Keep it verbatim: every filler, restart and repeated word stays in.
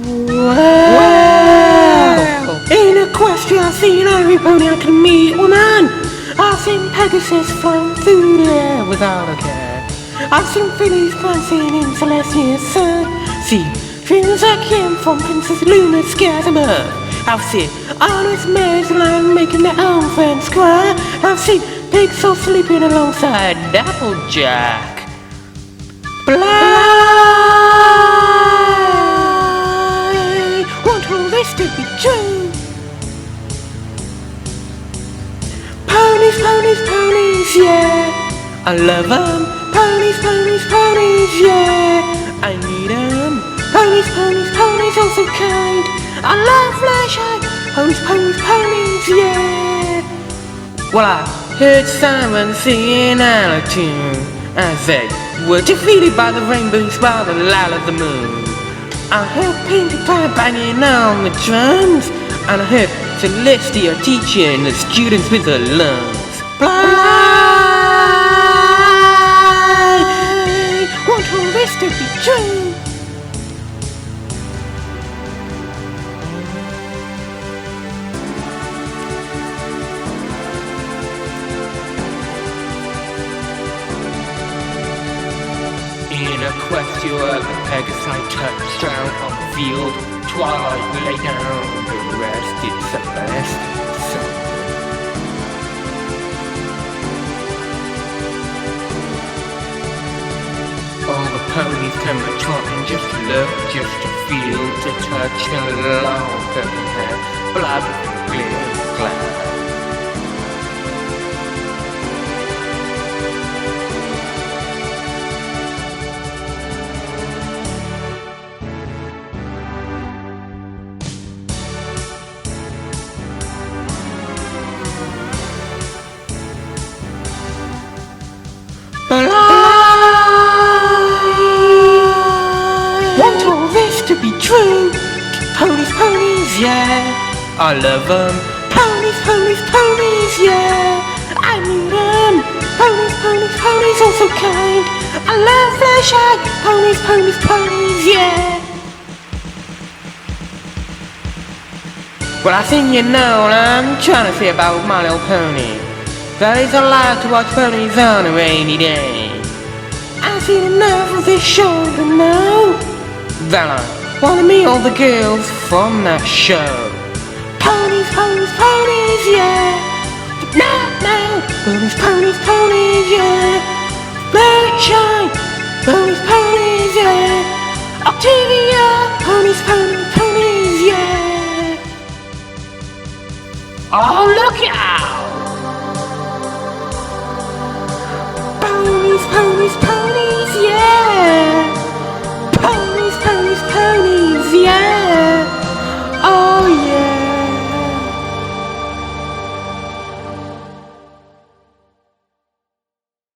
Wow! In Equestria, I've seen every pony I can meet. Woman! I've seen Pegasus flying through the air without a care. I've seen fillies dancing in Celestia's sun. See, things that came from Princess Luna scares them up. I've seen honest mares lying making their own friends cry. I've seen pigs all sleeping alongside Applejack. Blind! Want all this to be true? Ponies, ponies, ponies, yeah, I love them. Ponies, ponies, ponies, yeah, I need them. Ponies, ponies, ponies, oh so kind. I love Fluttershy. Ponies, ponies, ponies, yeah. Well, I heard Simon singing out of tune as they were defeated by the rainbows by the light of the moon. I heard Pinkie Pie banging on the drums, and I heard Celestia teaching the students with her lungs. Blind! Want all this to be true? In Equestria, the Pegasi touched down on the field. Twilight lay down, the rest did Celeste. So all the ponies come a trotting just to look, just to feel, to touch along the hair, blood clear glad. Want all this to be true? Ponies, ponies, yeah, I love them. Ponies, ponies, ponies, yeah, I need them. Ponies, ponies, ponies, all so kind. I love Fluttershy. Ponies, ponies, ponies, yeah. Well, I think you know what I'm trying to say about My Little Pony. That it's allowed to watch ponies on a rainy day. I've seen enough of this show to know that I wanna meet all the girls from that show. Ponies, ponies, ponies, yeah. No, no. Ponies, ponies, ponies, yeah. Fluttershy. Ponies, ponies, yeah. Octavia. Ponies, ponies, ponies, yeah. Oh, look out!